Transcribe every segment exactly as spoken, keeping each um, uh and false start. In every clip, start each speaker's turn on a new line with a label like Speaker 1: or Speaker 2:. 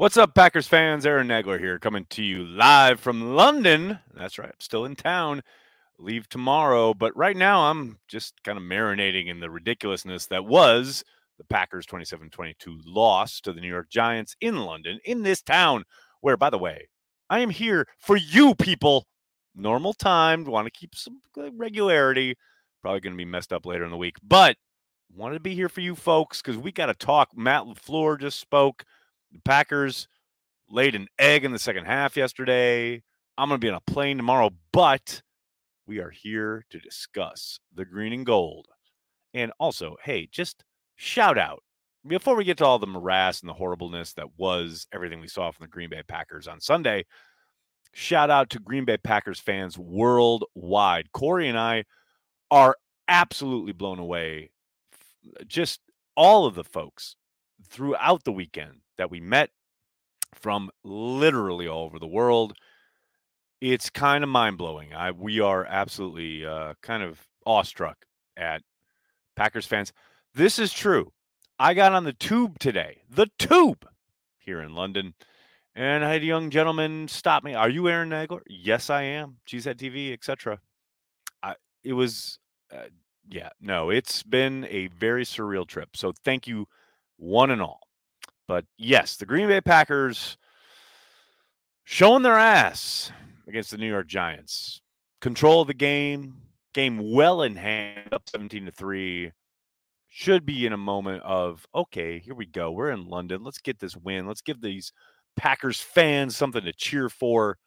Speaker 1: What's up, Packers fans? Aaron Nagler here, coming to you live from London. That's right, I'm still in town. Leave tomorrow, but right now I'm just kind of marinating in the ridiculousness that was the Packers' twenty-seven twenty-two loss to the New York Giants in London, in this town, where, by the way, I am here for you people. Normal time, want to keep some regularity. Probably going to be messed up later in the week, but wanted to be here for you folks because we got to talk. Matt LaFleur just spoke. The Packers laid an egg in the second half yesterday. I'm going to be on a plane tomorrow, but we are here to discuss the green and gold. And also, hey, just shout out before we get to all the morass and the horribleness that was everything we saw from the Green Bay Packers on Sunday. Shout out to Green Bay Packers fans worldwide. Corey and I are absolutely blown away. Just all of the folks throughout the weekend that we met from literally all over the world. It's kind of mind-blowing. I we are absolutely uh, kind of awestruck at Packers fans. This is true. I got on the tube today, the tube here in London, and I had a young gentleman stop me. Are you Aaron Nagler? Yes, I am. Cheesehead T V, et cetera. It was, uh, yeah, no, it's been a very surreal trip. So thank you, one and all. But yes, the Green Bay Packers showing their ass against the New York Giants. Control of the game, game well in hand, up seventeen to three. Should be in a moment of, okay, here we go. We're in London. Let's get this win. Let's give these Packers fans something to cheer for.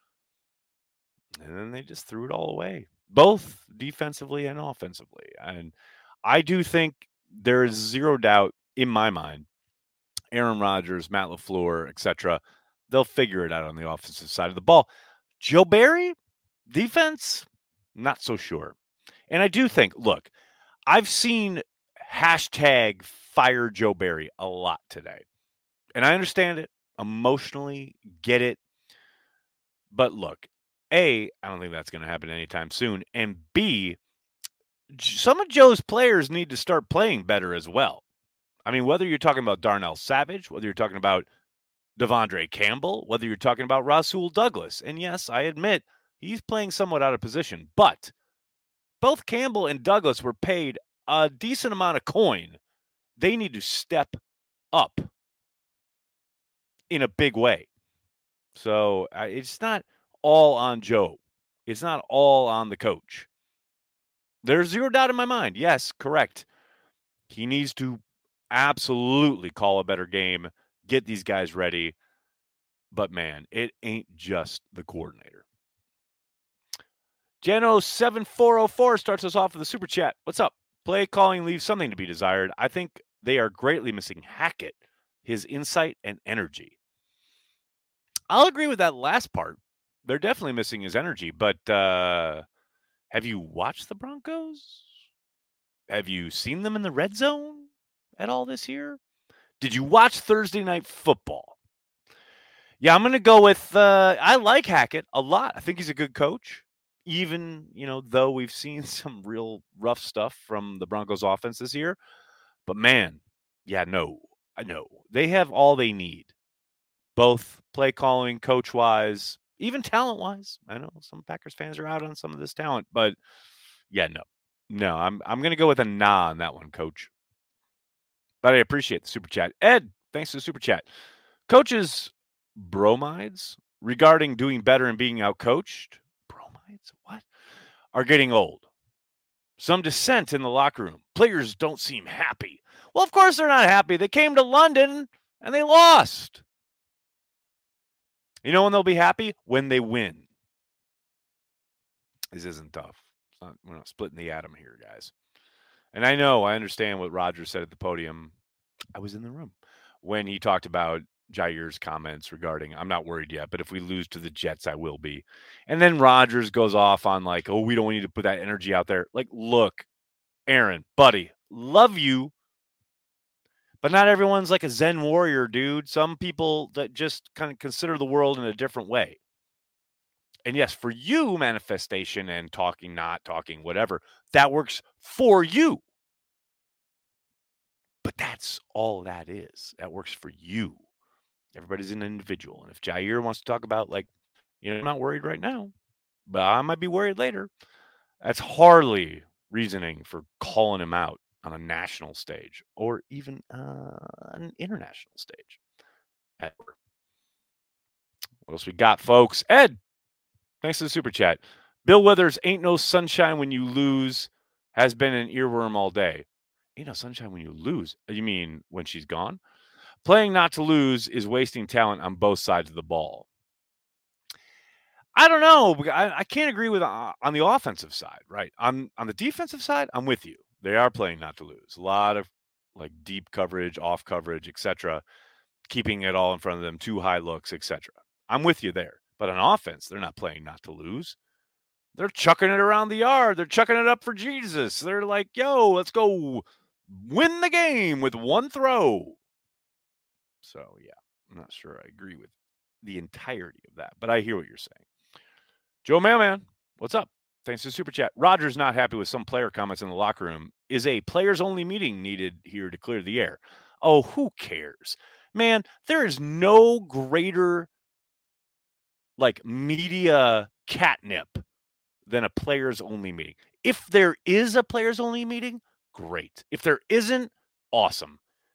Speaker 1: And then they just threw it all away, both defensively and offensively. And I do think there is zero doubt in my mind, Aaron Rodgers, Matt LaFleur, et cetera, they'll figure it out on the offensive side of the ball. Joe Barry, defense, not so sure. And I do think, look, I've seen hashtag fire Joe Barry a lot today. And I understand it, emotionally get it. But look, A, I don't think that's going to happen anytime soon. And B, some of Joe's players need to start playing better as well. I mean, whether you're talking about Darnell Savage, whether you're talking about Devondre Campbell, whether you're talking about Rasul Douglas. And yes, I admit he's playing somewhat out of position, but both Campbell and Douglas were paid a decent amount of coin. They need to step up in a big way. So uh, it's not all on Joe. It's not all on the coach. There's zero doubt in my mind. Yes, correct. He needs to absolutely call a better game, get these guys ready. But, man, it ain't just the coordinator. Jano seven four oh four starts us off with a super chat. What's up? Play calling leaves something to be desired. I think they are greatly missing Hackett, his insight and energy. I'll agree with that last part. They're definitely missing his energy. But uh, have you watched the Broncos? Have you seen them in the red zone at all this year? Did you watch Thursday Night Football? Yeah, I'm going to go with, uh, I like Hackett a lot. I think he's a good coach, even, you know, though we've seen some real rough stuff from the Broncos offense this year. But, man, yeah, no, I know. They have all they need, both play calling, coach-wise, even talent-wise. I know some Packers fans are out on some of this talent, but, yeah, no. No, I'm I'm going to go with a nah on that one, Coach. But I appreciate the super chat. Ed, thanks for the super chat. Coaches bromides regarding doing better and being outcoached, bromides, what? Are getting old. Some dissent in the locker room. Players don't seem happy. Well, of course they're not happy. They came to London and they lost. You know when they'll be happy? When they win. This isn't tough. It's not, we're not splitting the atom here, guys. And I know, I understand what Rodgers said at the podium. I was in the room when he talked about Jair's comments regarding, I'm not worried yet, but if we lose to the Jets, I will be. And then Rodgers goes off on like, oh, we don't need to put that energy out there. Like, look, Aaron, buddy, love you, but not everyone's like a Zen warrior, dude. Some people that just kind of consider the world in a different way. And yes, for you, manifestation and talking, not talking, whatever, that works for you. But that's all that is. That works for you. Everybody's an individual. And if Jair wants to talk about, like, you know, I'm not worried right now, but I might be worried later, that's hardly reasoning for calling him out on a national stage or even uh, an international stage. What else we got, folks? Ed, thanks for the super chat. Bill Withers, ain't no sunshine when you lose, has been an earworm all day. Ain't no sunshine when you lose. You mean when she's gone? Playing not to lose is wasting talent on both sides of the ball. I don't know. I, I can't agree with uh, on the offensive side, right? On on the defensive side, I'm with you. They are playing not to lose. A lot of like deep coverage, off coverage, et cetera, keeping it all in front of them, too high looks, et cetera. I'm with you there. But on offense, they're not playing not to lose. They're chucking it around the yard. They're chucking it up for Jesus. They're like, yo, let's go win the game with one throw. So, yeah, I'm not sure I agree with the entirety of that, but I hear what you're saying. Joe Mailman, what's up? Thanks for the super chat. Roger's not happy with some player comments in the locker room. Is a players-only meeting needed here to clear the air? Oh, who cares? Man, there is no greater, like, media catnip than a players-only meeting. If there is a players-only meeting, great. If there isn't, awesome.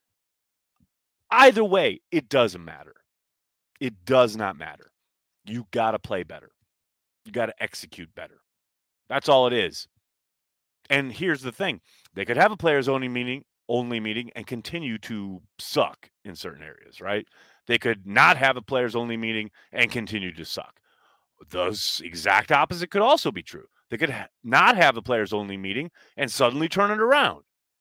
Speaker 1: Either way, it doesn't matter. It does not matter. You got to play better. You got to execute better. That's all it is. And here's the thing. They could have a players only meeting, only meeting and continue to suck in certain areas, right? They could not have a players only meeting and continue to suck. The exact opposite could also be true. They could ha- not have a players only meeting and suddenly turn it around.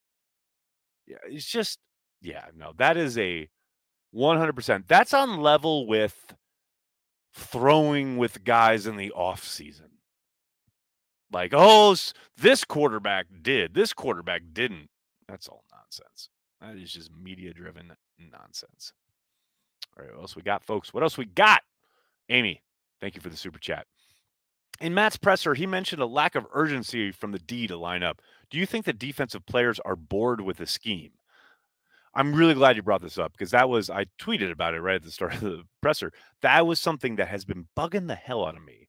Speaker 1: Yeah, it's just, yeah, no, that is a one hundred percent. That's on level with throwing with guys in the off season. Like, oh, this quarterback did, this quarterback didn't. That's all nonsense. That is just media-driven nonsense. All right, what else we got, folks? What else we got? Amy, thank you for the super chat. In Matt's presser, he mentioned a lack of urgency from the D to line up. Do you think the defensive players are bored with the scheme? I'm really glad you brought this up because that was, I tweeted about it right at the start of the presser. That was something that has been bugging the hell out of me.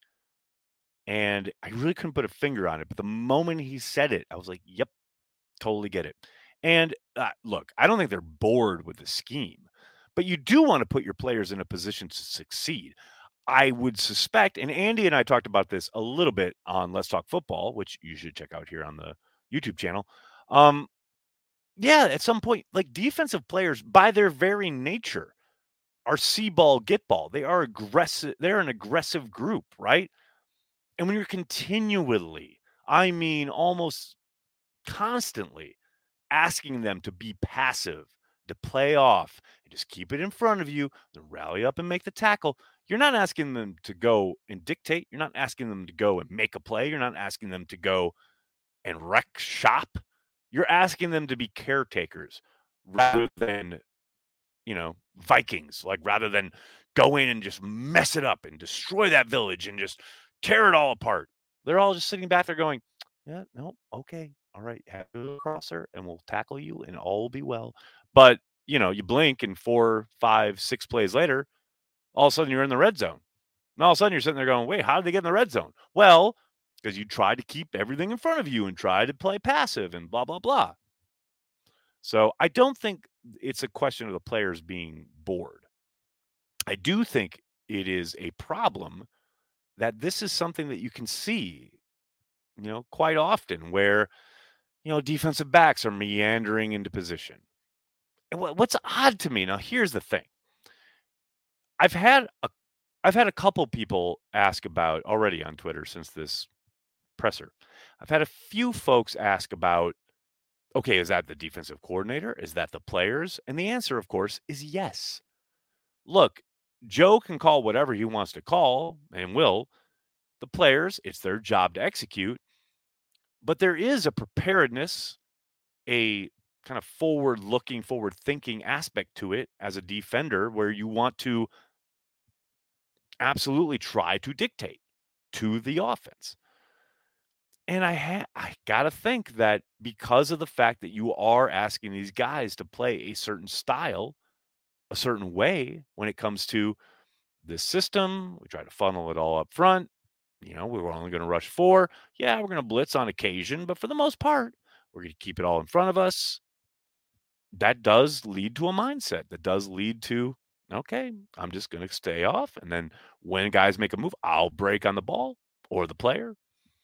Speaker 1: And I really couldn't put a finger on it. But the moment he said it, I was like, yep, totally get it. And uh, look, I don't think they're bored with the scheme, but you do want to put your players in a position to succeed. I would suspect, and Andy and I talked about this a little bit on Let's Talk Football, which you should check out here on the YouTube channel. Um, yeah, at some point, like defensive players, by their very nature, are see ball, get ball. They are aggressive. They're an aggressive group, right? And when you're continually, I mean, almost constantly asking them to be passive, to play off, and just keep it in front of you, then rally up and make the tackle. You're not asking them to go and dictate. You're not asking them to go and make a play. You're not asking them to go and wreck shop. You're asking them to be caretakers rather than, you know, Vikings, like rather than go in and just mess it up and destroy that village and just tear it all apart. They're all just sitting back there going, yeah, no, okay, all right, have a crosser and we'll tackle you and all will be well. But, you know, you blink and four, five, six plays later, all of a sudden you're in the red zone. And all of a sudden you're sitting there going, wait, how did they get in the red zone? Well, because you tried to keep everything in front of you and try to play passive and blah, blah, blah. So I don't think it's a question of the players being bored. I do think it is a problem that this is something that you can see, you know, quite often where, you know, defensive backs are meandering into position. And what's odd to me, now here's the thing. I've had a I've had a couple people ask about already on Twitter since this presser. I've had a few folks ask about, okay, is that the defensive coordinator? Is that the players? And the answer, of course, is yes. Look, Joe can call whatever he wants to call and will. The players, it's their job to execute. But there is a preparedness, a kind of forward looking, forward thinking aspect to it as a defender where you want to absolutely try to dictate to the offense. And I ha- I got to think that because of the fact that you are asking these guys to play a certain style, a certain way when it comes to this system. We try to funnel it all up front. You know, we were only going to rush four. Yeah, we're going to blitz on occasion, but for the most part, we're going to keep it all in front of us. That does lead to a mindset. That does lead to, okay, I'm just going to stay off. And then when guys make a move, I'll break on the ball or the player.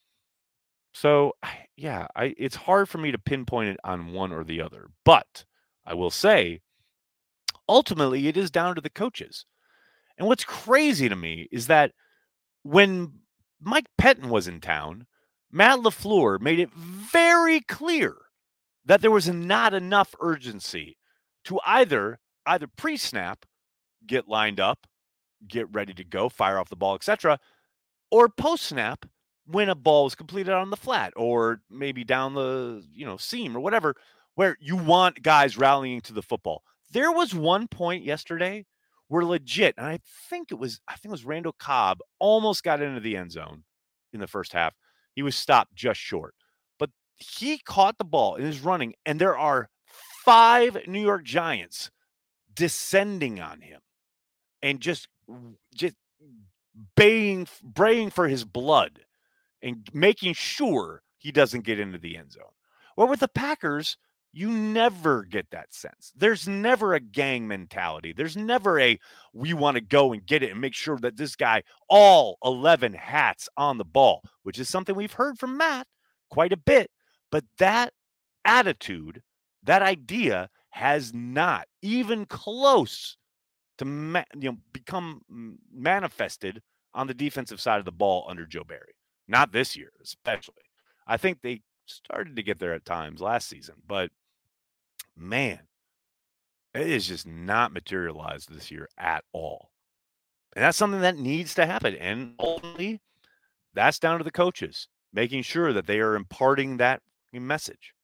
Speaker 1: So, yeah, I it's hard for me to pinpoint it on one or the other. But I will say, ultimately, it is down to the coaches. And what's crazy to me is that when Mike Pettin was in town, Matt LaFleur made it very clear that there was not enough urgency to either either pre-snap, get lined up, get ready to go, fire off the ball, et cetera, or post-snap when a ball was completed on the flat or maybe down the, you know, seam or whatever, where you want guys rallying to the football. There was one point yesterday where legit, and I think it was, I think it was Randall Cobb almost got into the end zone in the first half. He was stopped just short, but he caught the ball and is running, and there are five New York Giants descending on him and just, just baying, braying for his blood and making sure he doesn't get into the end zone. Well, with the Packers, you never get that sense. There's never a gang mentality. There's never a, we want to go and get it and make sure that this guy, all eleven hats on the ball, which is something we've heard from Matt quite a bit. But that attitude, that idea has not even close to ma- you know, become manifested on the defensive side of the ball under Joe Barry. Not this year, especially. I think they started to get there at times last season, but man, it is just not materialized this year at all. And that's something that needs to happen. And ultimately, that's down to the coaches, making sure that they are imparting that message.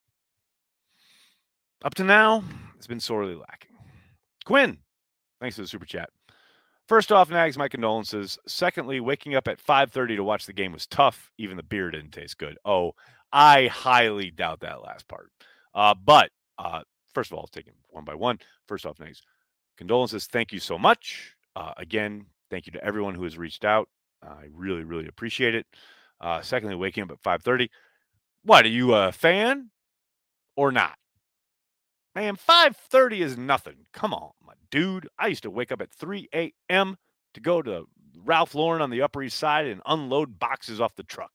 Speaker 1: Up to now, it's been sorely lacking. Quinn, thanks for the super chat. First off, Nags, my condolences. Secondly, waking up at five thirty to watch the game was tough. Even the beer didn't taste good. Oh, I highly doubt that last part. Uh, but uh, first of all, taking one by one. First off, Nags, condolences. Thank you so much. Uh, again, thank you to everyone who has reached out. I really, really appreciate it. Uh, secondly, waking up at five thirty. What, are you a fan or not? Man, five thirty is nothing. Come on, my dude. I used to wake up at three a.m. to go to Ralph Lauren on the Upper East Side and unload boxes off the truck.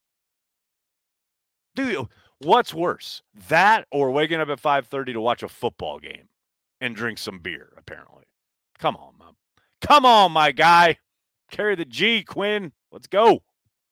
Speaker 1: Dude, what's worse, that or waking up at five thirty to watch a football game and drink some beer, apparently? Come on, Mom. Come on, my guy. Carry the G, Quinn. Let's go.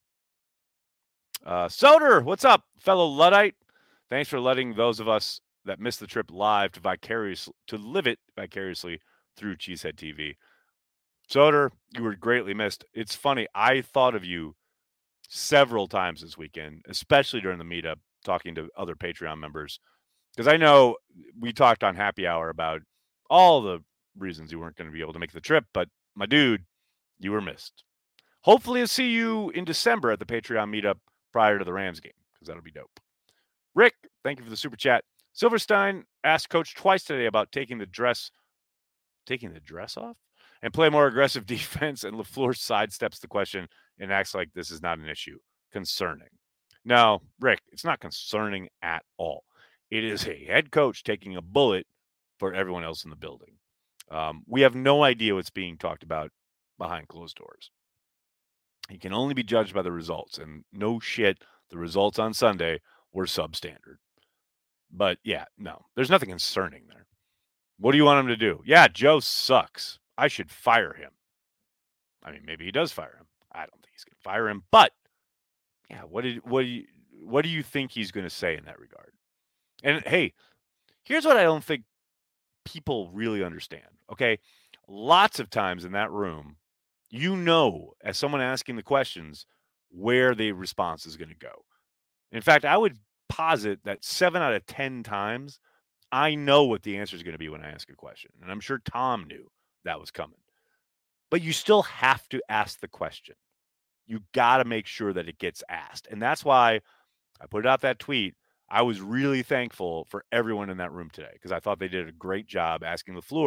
Speaker 1: Uh, Soder, what's up, fellow Luddite? Thanks for letting those of us that missed the trip live to vicariously to live it vicariously through Cheesehead T V. Soder, you were greatly missed. It's funny. I thought of you several times this weekend, especially during the meetup, talking to other Patreon members, because I know we talked on Happy Hour about all the reasons you weren't going to be able to make the trip, but my dude, you were missed. Hopefully I'll see you in December at the Patreon meetup prior to the Rams game, because that'll be dope. Rick, thank you for the super chat. Silverstein asked Coach twice today about taking the dress, taking the dress off and play more aggressive defense, and LaFleur sidesteps the question and acts like this is not an issue. Concerning. No, Rick, it's not concerning at all. It is a head coach taking a bullet for everyone else in the building. Um, we have no idea what's being talked about behind closed doors. He can only be judged by the results, and no shit, the results on Sunday were substandard. But yeah, no, there's nothing concerning there. What do you want him to do? Yeah, Joe sucks. I should fire him. I mean, maybe he does fire him. I don't think he's going to fire him. But yeah, what did what do you what do you think he's going to say in that regard? And hey, here's what I don't think people really understand. Okay, lots of times in that room, you know, as someone asking the questions, where the response is going to go. In fact, I would posit that seven out of ten times, I know what the answer is going to be when I ask a question. And I'm sure Tom knew that was coming. But you still have to ask the question. You got to make sure that it gets asked. And that's why I put out that tweet. I was really thankful for everyone in that room today because I thought they did a great job asking LaFleur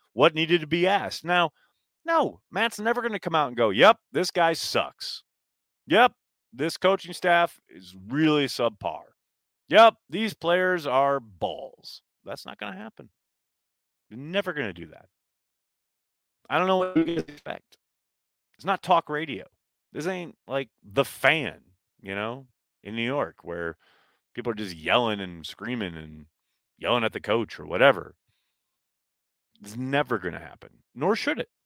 Speaker 1: what needed to be asked. Now, no, Matt's never going to come out and go, yep, this guy sucks. Yep, this coaching staff is really subpar. Yep, these players are balls. That's not going to happen. You're never going to do that. I don't know what you guys expect. It's not talk radio. This ain't like The Fan, you know, in New York, where people are just yelling and screaming and yelling at the coach or whatever. It's never going to happen, nor should it.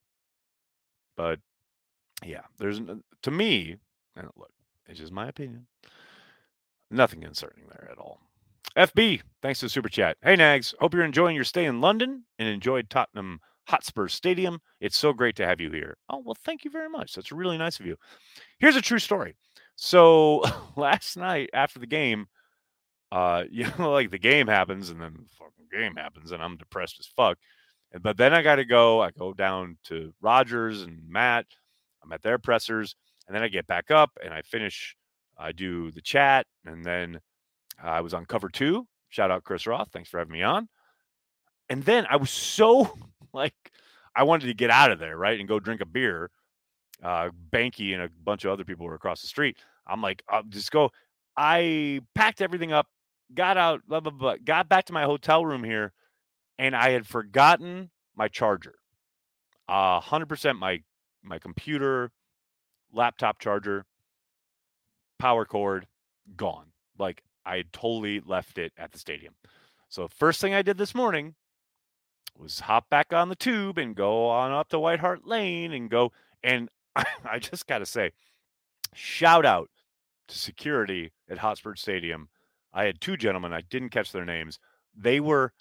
Speaker 1: But yeah, there's to me, and look, it's just my opinion. Nothing concerning there at all. F B, thanks to the super chat. Hey Nags, hope you're enjoying your stay in London and enjoyed Tottenham Hotspur Stadium. It's so great to have you here. Oh, well, thank you very much. That's really nice of you. Here's a true story. So last night after the game, uh, you know, like the game happens and then the fucking game happens and I'm depressed as fuck. But then I got to go. I go down to Rogers and Matt. I'm at their pressers. And then I get back up and I finish. I do the chat. And then I was on cover two. Shout out Chris Roth. Thanks for having me on. And then I was so like, I wanted to get out of there, right? And go drink a beer. Uh, Banky and a bunch of other people were across the street. I'm like, I'll just go. I packed everything up, got out, blah, blah, blah, got back to my hotel room here. And I had forgotten my charger. Uh, one hundred percent my my computer, laptop charger, power cord, gone. Like I had totally left it at the stadium. So first thing I did this morning was hop back on the tube and go on up to White Hart Lane and go. And I, I just got to say, shout out to security at Hotspur Stadium. I had two gentlemen. I didn't catch their names. They were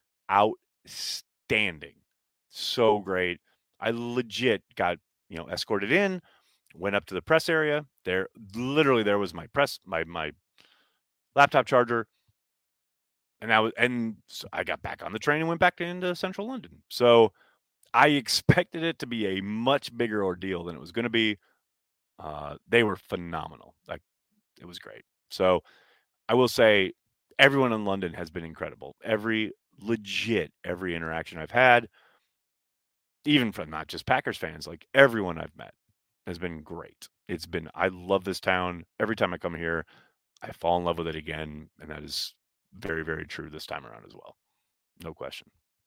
Speaker 1: outstanding. So great. I legit got, you know, escorted in, went up to the press area. There, literally, there was my press, my my laptop charger, and I was, and so I got back on the train and went back into Central London. So I expected it to be a much bigger ordeal than it was going to be. Uh, they were phenomenal. Like it was great. So I will say, everyone in London has been incredible. Every legit, every interaction I've had, even from not just Packers fans, like everyone I've met has been great. It's been, I love this town. Every time I come here, I fall in love with it again. And that is very, very true this time around as well. No question.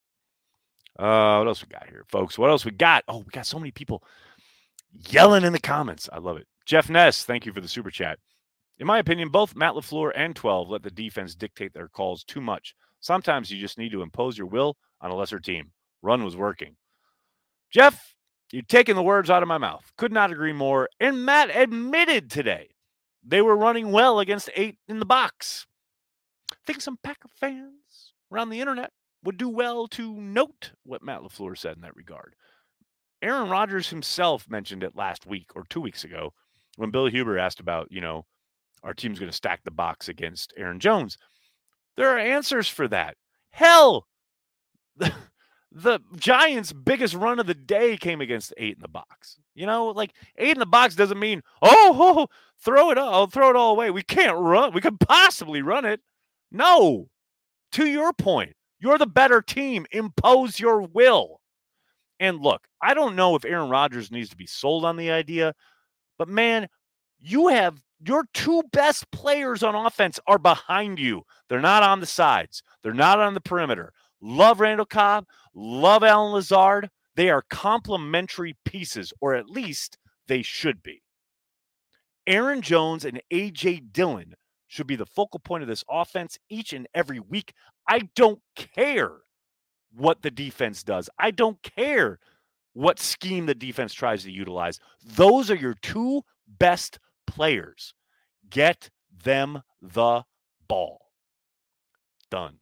Speaker 1: Uh, what else we got here, folks? What else we got? Oh, we got so many people yelling in the comments. I love it. Jeff Ness, thank you for the super chat. In my opinion, both Matt LaFleur and twelve let the defense dictate their calls too much. Sometimes you just need to impose your will on a lesser team. Run was working. Jeff, you're taking the words out of my mouth. Could not agree more. And Matt admitted today they were running well against eight in the box. I think some Packer fans around the internet would do well to note what Matt LaFleur said in that regard. Aaron Rodgers himself mentioned it last week or two weeks ago when Bill Huber asked about, you know, our team's going to stack the box against Aaron Jones. There are answers for that. Hell, the, the Giants' biggest run of the day came against eight in the box. You know, like eight in the box doesn't mean, oh, oh throw it all, throw it all away. We can't run. We could possibly run it. No. To your point, you're the better team. Impose your will. And look, I don't know if Aaron Rodgers needs to be sold on the idea, but man, you have your two best players on offense are behind you. They're not on the sides. They're not on the perimeter. Love Randall Cobb. Love Alan Lazard. They are complementary pieces, or at least they should be. Aaron Jones and A J Dillon should be the focal point of this offense each and every week. I don't care what the defense does. I don't care what scheme the defense tries to utilize. Those are your two best players. Get them the ball. Done.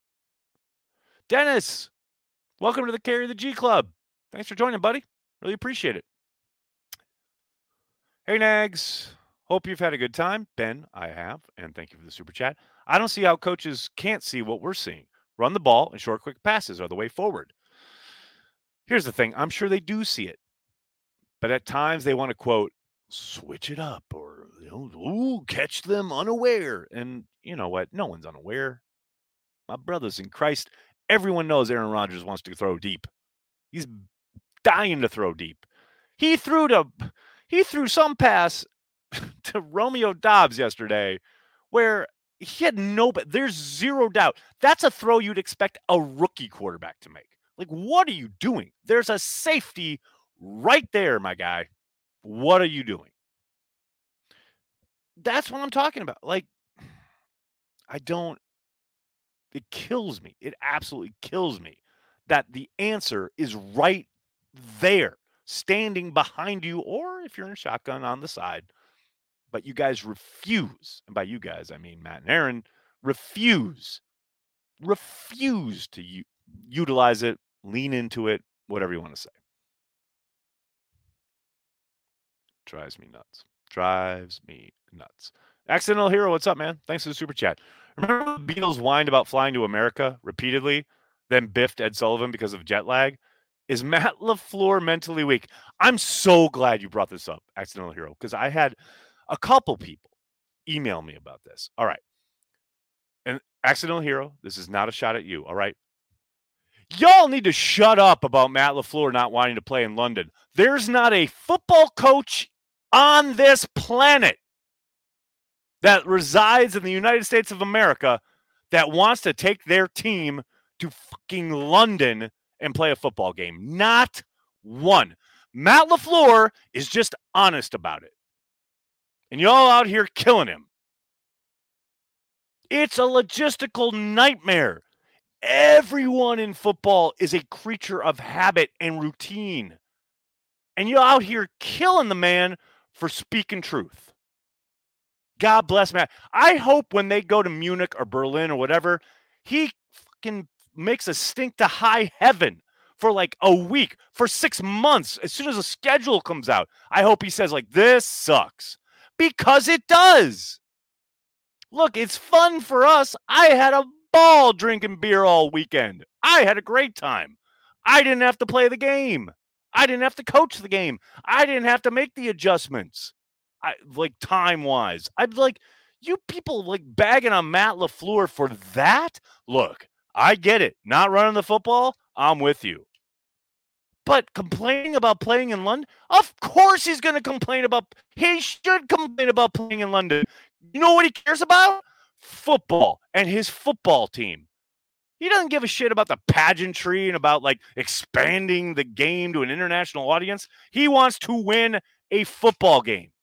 Speaker 1: Dennis, welcome to the Carry the G Club. Thanks for joining, buddy. Really appreciate it. Hey, Nags. Hope you've had a good time. Ben, I have, and thank you for the super chat. I don't see how coaches can't see what we're seeing. Run the ball and short, quick passes are the way forward. Here's the thing. I'm sure they do see it. But at times they want to, quote, switch it up or, you know, ooh, catch them unaware. And you know what? No one's unaware. My brothers in Christ, everyone knows Aaron Rodgers wants to throw deep. He's dying to throw deep. He threw to he threw some pass to Romeo Dobbs yesterday where he had no but there's zero doubt. That's a throw you'd expect a rookie quarterback to make. Like, what are you doing? There's a safety right there, my guy. What are you doing? That's what I'm talking about. Like, I don't it kills me. It absolutely kills me that the answer is right there, standing behind you, or if you're in a shotgun on the side. But you guys refuse, and by you guys, I mean Matt and Aaron, refuse, refuse to u- utilize it, lean into it, whatever you want to say. Drives me nuts. Drives me nuts. Accidental Hero, what's up, man? Thanks for the super chat. Remember the Beatles whined about flying to America repeatedly, then biffed Ed Sullivan because of jet lag? Is Matt LaFleur mentally weak? I'm so glad you brought this up, Accidental Hero, because I had a couple people email me about this. All right. And Accidental Hero, this is not a shot at you, all right? Y'all need to shut up about Matt LaFleur not wanting to play in London. There's not a football coach on this planet that resides in the United States of America that wants to take their team to fucking London and play a football game. Not one. Matt LaFleur is just honest about it. And y'all out here killing him. It's a logistical nightmare. Everyone in football is a creature of habit and routine. And you're out here killing the man for speaking truth. God bless Matt. I hope when they go to Munich or Berlin or whatever, he fucking makes a stink to high heaven for like a week, for six months. As soon as the schedule comes out, I hope he says like, this sucks. Because it does. Look, it's fun for us. I had a ball drinking beer all weekend. I had a great time. I didn't have to play the game. I didn't have to coach the game. I didn't have to make the adjustments. I like time-wise. I'd like you people like bagging on Matt LaFleur for that. Look, I get it. Not running the football, I'm with you. But complaining about playing in London? Of course he's going to complain about he should complain about playing in London. You know what he cares about? Football and his football team. He doesn't give a shit about the pageantry and about like expanding the game to an international audience. He wants to win a football game.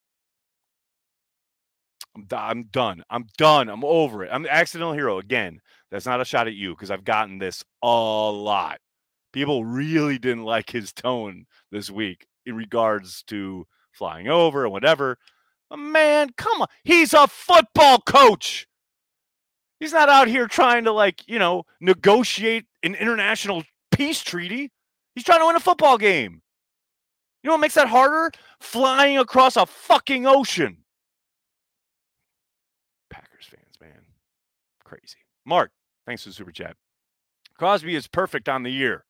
Speaker 1: I'm, d- I'm done. I'm done. I'm over it. I'm the Accidental Hero again. That's not a shot at you because I've gotten this a lot. People really didn't like his tone this week in regards to flying over and whatever. Man, come on. He's a football coach. He's not out here trying to, like, you know, negotiate an international peace treaty. He's trying to win a football game. You know what makes that harder? Flying across a fucking ocean. Packers fans, man. Crazy. Mark, thanks for the super chat. Crosby is perfect on the year.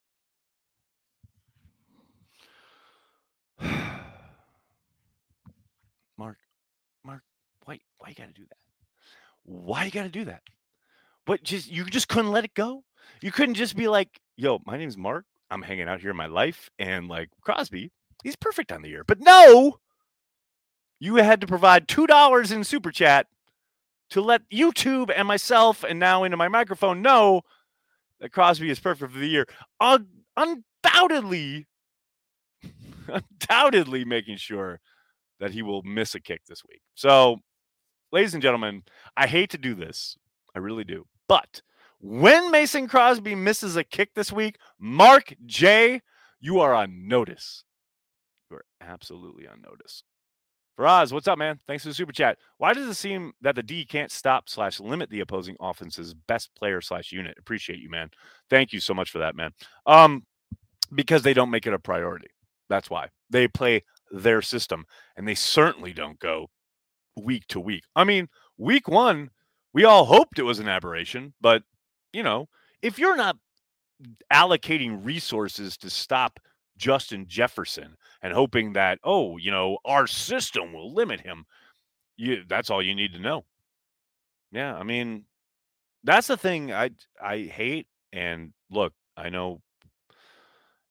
Speaker 1: Mark, Mark, why, why you got to do that? Why you got to do that? What, just you just couldn't let it go? You couldn't just be like, yo, my name's Mark. I'm hanging out here in my life. And like Crosby, he's perfect on the year. But no, you had to provide two dollars in super chat to let YouTube and myself and now into my microphone know that Crosby is perfect for the year. Uh, undoubtedly, undoubtedly making sure that he will miss a kick this week. So, ladies and gentlemen, I hate to do this. I really do. But when Mason Crosby misses a kick this week, Mark J, you are on notice. You are absolutely on notice. Faraz, what's up, man? Thanks for the super chat. Why does it seem that the D can't stop slash limit the opposing offense's best player slash unit? Appreciate you, man. Thank you so much for that, man. Um, because they don't make it a priority. That's why. They play their system, and they certainly don't go week to week. I mean, week one, we all hoped it was an aberration, but, you know, if you're not allocating resources to stop Justin Jefferson and hoping that, oh, you know, our system will limit him, you that's all you need to know. Yeah, I mean, that's the thing I I hate. And look, I know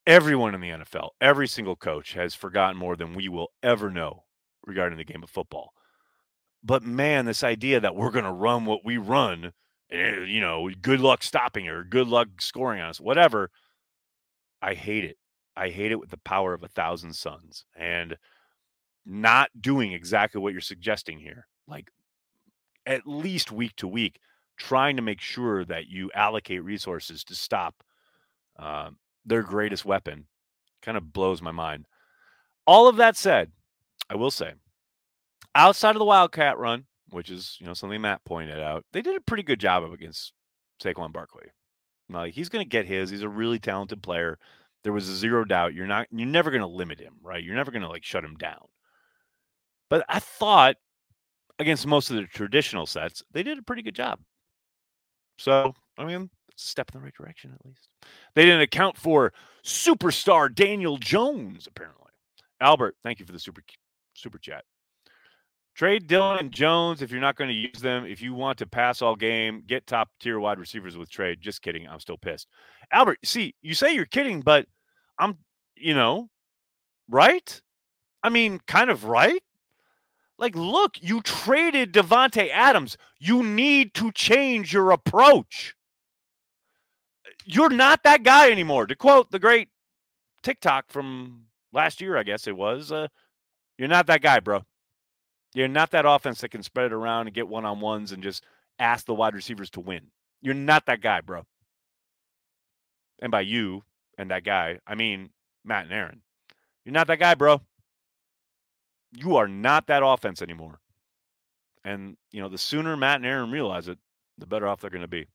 Speaker 1: Everyone in the N F L, every single coach has forgotten more than we will ever know regarding the game of football. But man, this idea that we're going to run what we run, and, you know, good luck stopping it or good luck scoring on us, whatever. I hate it. I hate it with the power of a thousand suns, and not doing exactly what you're suggesting here. Like at least week to week, trying to make sure that you allocate resources to stop um, their greatest weapon kind of blows my mind. All of that said, I will say, outside of the Wildcat run, which is, you know, something Matt pointed out, they did a pretty good job of against Saquon Barkley. Like he's going to get his. He's a really talented player. There was a zero doubt. You're not. You're never going to limit him, right? You're never going to like shut him down. But I thought against most of the traditional sets, they did a pretty good job. So I mean, it's a step in the right direction at least. They didn't account for superstar Daniel Jones apparently. Albert, thank you for the super super chat. Trade Dillon and Jones if you're not going to use them. If you want to pass all game, get top tier wide receivers with trade. Just kidding. I'm still pissed. Albert, see, you say you're kidding, but I'm, you know, right? I mean, kind of right. Like, look, you traded Devontae Adams. You need to change your approach. You're not that guy anymore. To quote the great TikTok from last year, I guess it was, uh, you're not that guy, bro. You're not that offense that can spread it around and get one-on-ones and just ask the wide receivers to win. You're not that guy, bro. And by you and that guy, I mean Matt and Aaron. You're not that guy, bro. You are not that offense anymore. And, you know, the sooner Matt and Aaron realize it, the better off they're going to be.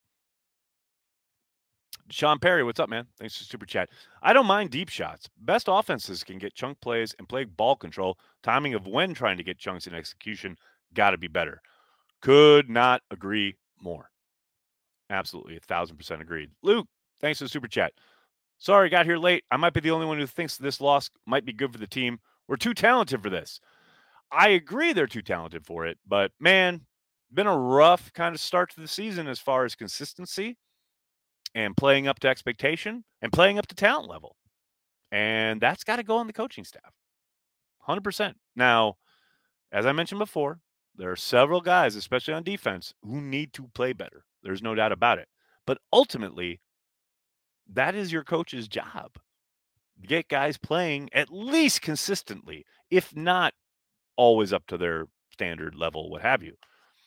Speaker 1: Sean Perry, what's up, man? Thanks for super chat. I don't mind deep shots. Best offenses can get chunk plays and play ball control. Timing of when trying to get chunks in execution got to be better. Could not agree more. Absolutely, a thousand percent agreed. Luke, thanks for the super chat. Sorry, got here late. I might be the only one who thinks this loss might be good for the team. We're too talented for this. I agree they're too talented for it, but man, been a rough kind of start to the season as far as consistency and playing up to expectation and playing up to talent level. And that's got to go on the coaching staff. one hundred percent. Now, as I mentioned before, there are several guys, especially on defense, who need to play better. There's no doubt about it. But ultimately, that is your coach's job. Get guys playing at least consistently, if not always up to their standard level, what have you.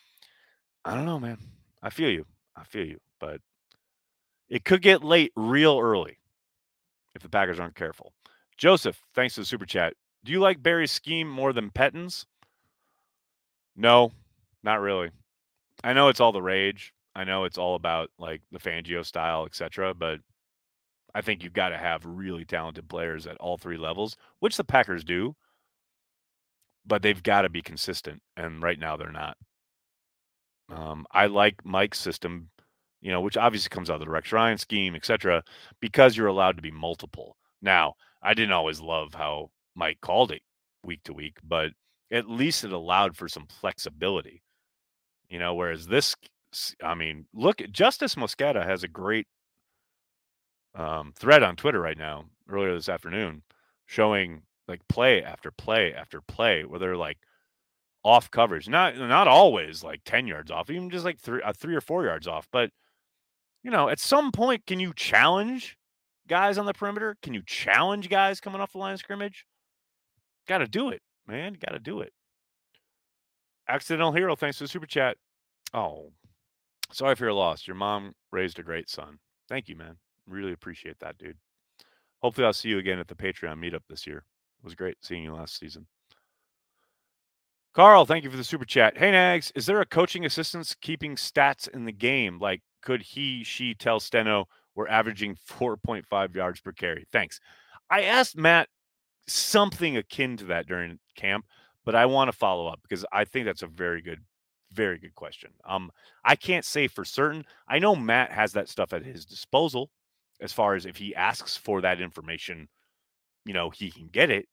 Speaker 1: I don't know, man. I feel you. I feel you. But it could get late real early if the Packers aren't careful. Joseph, thanks for the super chat. Do you like Barry's scheme more than Pettine's? No, not really. I know it's all the rage. I know it's all about like the Fangio style, et cetera. But I think you've got to have really talented players at all three levels, which the Packers do. But they've got to be consistent, and right now they're not. Um, I like Mike's system, you know, which obviously comes out of the Rex Ryan scheme, et cetera, because you're allowed to be multiple. Now, I didn't always love how Mike called it week to week, but at least it allowed for some flexibility, you know, whereas this, I mean, look, Justice Mosqueda has a great um, thread on Twitter right now, earlier this afternoon, showing like play after play after play where they're like off coverage, not not always like ten yards off, even just like three, uh, three or four yards off. But you know, at some point, can you challenge guys on the perimeter? Can you challenge guys coming off the line of scrimmage? Got to do it, man. Got to do it. Accidental Hero, thanks for the super chat. Oh, sorry for your loss. Your mom raised a great son. Thank you, man. Really appreciate that, dude. Hopefully, I'll see you again at the Patreon meetup this year. It was great seeing you last season. Carl, thank you for the super chat. Hey, Nags, is there a coaching assistant keeping stats in the game? Like, could he, she tell Steno we're averaging four point five yards per carry? Thanks. I asked Matt something akin to that during camp, but I want to follow up because I think that's a very good, very good question. Um, I can't say for certain. I know Matt has that stuff at his disposal as far as if he asks for that information, you know, he can get it.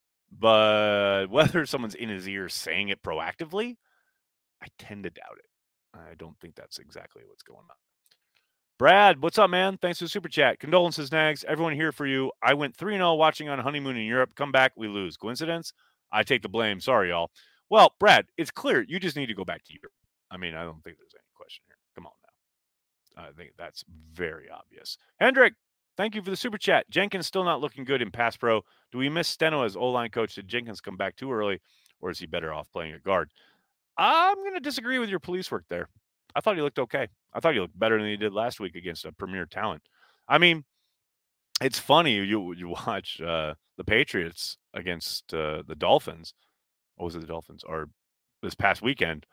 Speaker 1: But whether someone's in his ear saying it proactively, I tend to doubt it. I don't think that's exactly what's going on. Brad, what's up, man? Thanks for the super chat. Condolences, Nags. Everyone here for you. I went three and oh watching on honeymoon in Europe. Come back, we lose. Coincidence? I take the blame. Sorry, y'all. Well, Brad, it's clear you just need to go back to Europe. I mean, I don't think there's any question here. Come on now. I think that's very obvious. Hendrick, thank you for the super chat. Jenkins still not looking good in pass pro. Do we miss Steno as O-line coach? Did Jenkins come back too early, or is he better off playing at guard? I'm going to disagree with your police work there. I thought he looked okay. I thought he looked better than he did last week against a premier talent. I mean, it's funny you you watch uh, the Patriots against uh, the Dolphins. What was it, the Dolphins? Or this past weekend.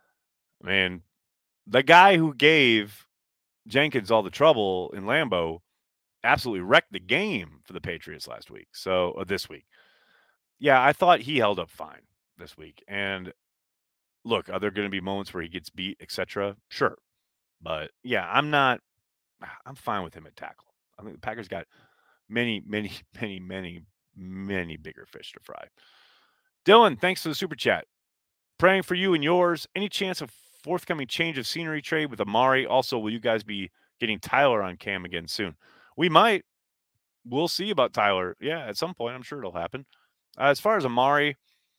Speaker 1: I mean, the guy who gave Jenkins all the trouble in Lambeau absolutely wrecked the game for the Patriots last week. So uh, this week, yeah, I thought he held up fine this week. And look, are there going to be moments where he gets beat, et cetera? Sure. But yeah, I'm not, I'm fine with him at tackle. I think the Packers got many, many, many, many, many bigger fish to fry. Dylan, thanks for the super chat. Praying for you and yours. Any chance of forthcoming change of scenery trade with Amari? Also, will you guys be getting Tyler on cam again soon? We might. We'll see about Tyler. Yeah, at some point, I'm sure it'll happen. Uh, as far as Amari,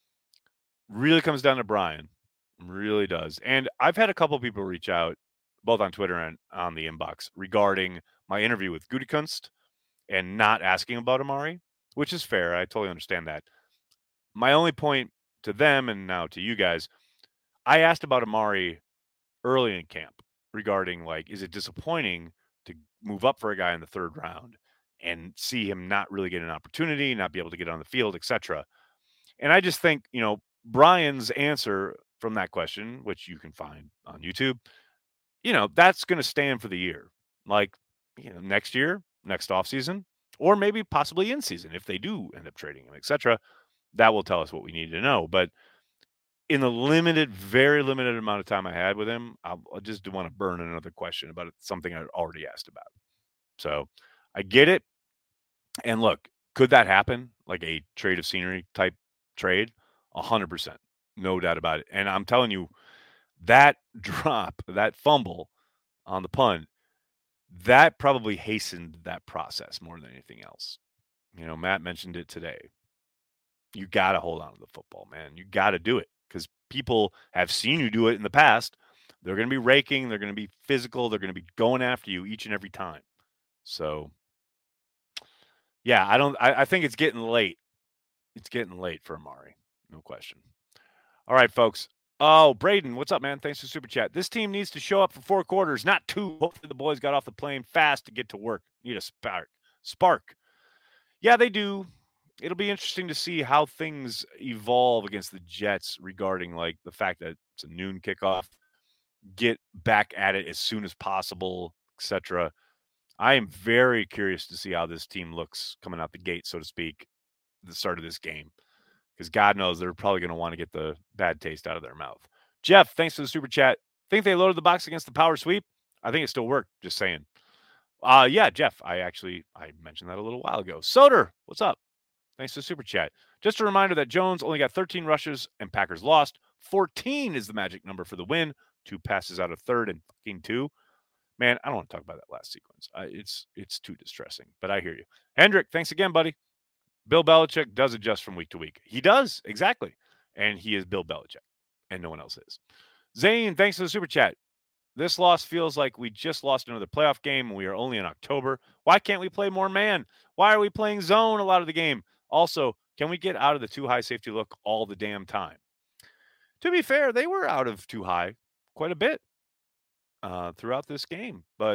Speaker 1: really comes down to Brian. Really does. And I've had a couple people reach out, both on Twitter and on the inbox, regarding my interview with Gutekunst and not asking about Amari, which is fair. I totally understand that. My only point to them and now to you guys, I asked about Amari early in camp regarding, like, is it disappointing to move up for a guy in the third round and see him not really get an opportunity, not be able to get on the field, et cetera. And I just think, you know, Brian's answer from that question, which you can find on YouTube, you know, that's going to stand for the year. Like, you know, next year, next offseason, or maybe possibly in season if they do end up trading him, et cetera. That will tell us what we need to know. But in the limited, very limited amount of time I had with him, I, I just didn't want to burn another question about it, something I'd already asked about. So I get it. And look, could that happen? Like a trade of scenery type trade? A hundred percent. No doubt about it. And I'm telling you, that drop, that fumble on the punt, that probably hastened that process more than anything else. You know, Matt mentioned it today. You got to hold on to the football, man. You got to do it because people have seen you do it in the past. They're going to be raking. They're going to be physical. They're going to be going after you each and every time. So, yeah, I don't. I, I think it's getting late. It's getting late for Amari, no question. All right, folks. Oh, Braden, what's up, man? Thanks for super chat. This team needs to show up for four quarters, not two. Hopefully, the boys got off the plane fast to get to work. Need a spark. Spark. Yeah, they do. It'll be interesting to see how things evolve against the Jets regarding, like, the fact that it's a noon kickoff. Get back at it as soon as possible, et cetera. I am very curious to see how this team looks coming out the gate, so to speak, at the start of this game. Because God knows they're probably going to want to get the bad taste out of their mouth. Jeff, thanks for the super chat. Think they loaded the box against the power sweep? I think it still worked. Just saying. Uh, yeah, Jeff, I actually, I mentioned that a little while ago. Soder, what's up? Thanks for the super chat. Just a reminder that Jones only got thirteen rushes and Packers lost. fourteen is the magic number for the win. Two passes out of third and fucking two. Man, I don't want to talk about that last sequence. Uh, it's it's too distressing, but I hear you. Hendrick, thanks again, buddy. Bill Belichick does adjust from week to week. He does, exactly. And he is Bill Belichick, and no one else is. Zane, thanks for the super chat. This loss feels like we just lost another playoff game, and we are only in October. Why can't we play more man? Why are we playing zone a lot of the game? Also, can we get out of the too high safety look all the damn time? To be fair, they were out of too high quite a bit uh, throughout this game, but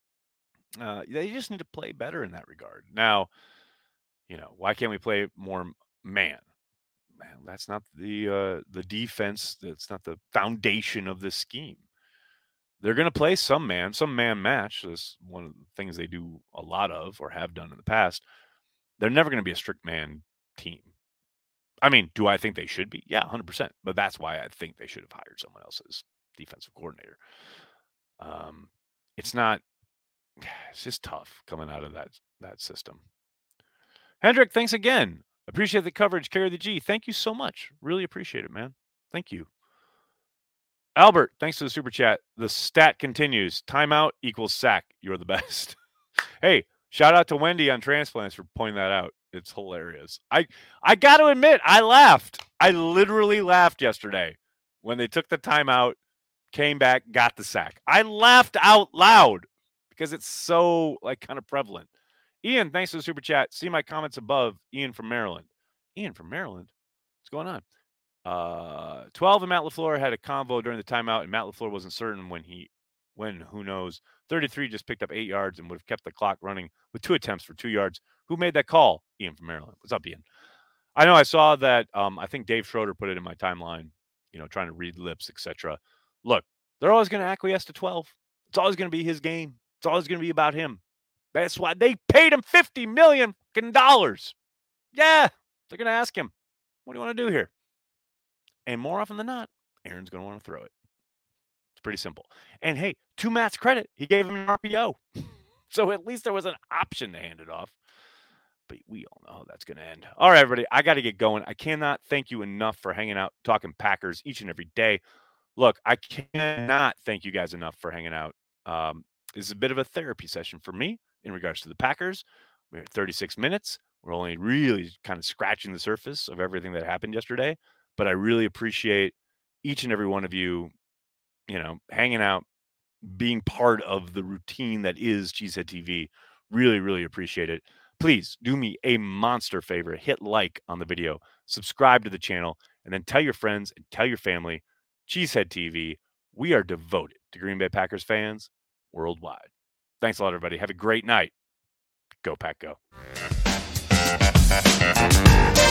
Speaker 1: uh, they just need to play better in that regard. Now, you know, why can't we play more man? Man, that's not the uh, the defense. That's not the foundation of this scheme. They're going to play some man, some man match. That's one of the things they do a lot of or have done in the past. They're never going to be a strict man team. I mean, do I think they should be? Yeah, one hundred percent. But that's why I think they should have hired someone else as defensive coordinator. Um, it's not, it's just tough coming out of that, that system. Hendrick, thanks again. Appreciate the coverage. Carry the G. Thank you so much. Really appreciate it, man. Thank you. Albert, thanks for the super chat. The stat continues. Timeout equals sack. You're the best. Hey, shout out to Wendy on Transplants for pointing that out. It's hilarious. I I got to admit, I laughed. I literally laughed yesterday when they took the timeout, came back, got the sack. I laughed out loud because it's so like kind of prevalent. Ian, thanks for the super chat. See my comments above. Ian from Maryland. Ian from Maryland. What's going on? Uh, twelve and Matt LaFleur had a convo during the timeout, and Matt LaFleur wasn't certain when he, when, who knows. thirty-three just picked up eight yards and would have kept the clock running with two attempts for two yards. Who made that call? Ian from Maryland. What's up, Ian? I know I saw that. Um, I think Dave Schroeder put it in my timeline, you know, trying to read lips, et cetera. Look, they're always going to acquiesce to twelve. It's always going to be his game. It's always going to be about him. That's why they paid him fifty million dollars. Yeah, they're going to ask him, what do you want to do here? And more often than not, Aaron's going to want to throw it. It's pretty simple. And hey, to Matt's credit, he gave him an R P O. So at least there was an option to hand it off. But we all know how that's going to end. All right, everybody, I got to get going. I cannot thank you enough for hanging out, talking Packers each and every day. Look, I cannot thank you guys enough for hanging out. Um, this is a bit of a therapy session for me in regards to the Packers. We're at thirty-six minutes. We're only really kind of scratching the surface of everything that happened yesterday. But I really appreciate each and every one of you, you know, hanging out, being part of the routine that is Cheesehead T V. Really, really appreciate it. Please do me a monster favor. Hit like on the video, subscribe to the channel, and then tell your friends and tell your family. Cheesehead T V, we are devoted to Green Bay Packers fans worldwide. Thanks a lot, everybody. Have a great night. Go Pack Go.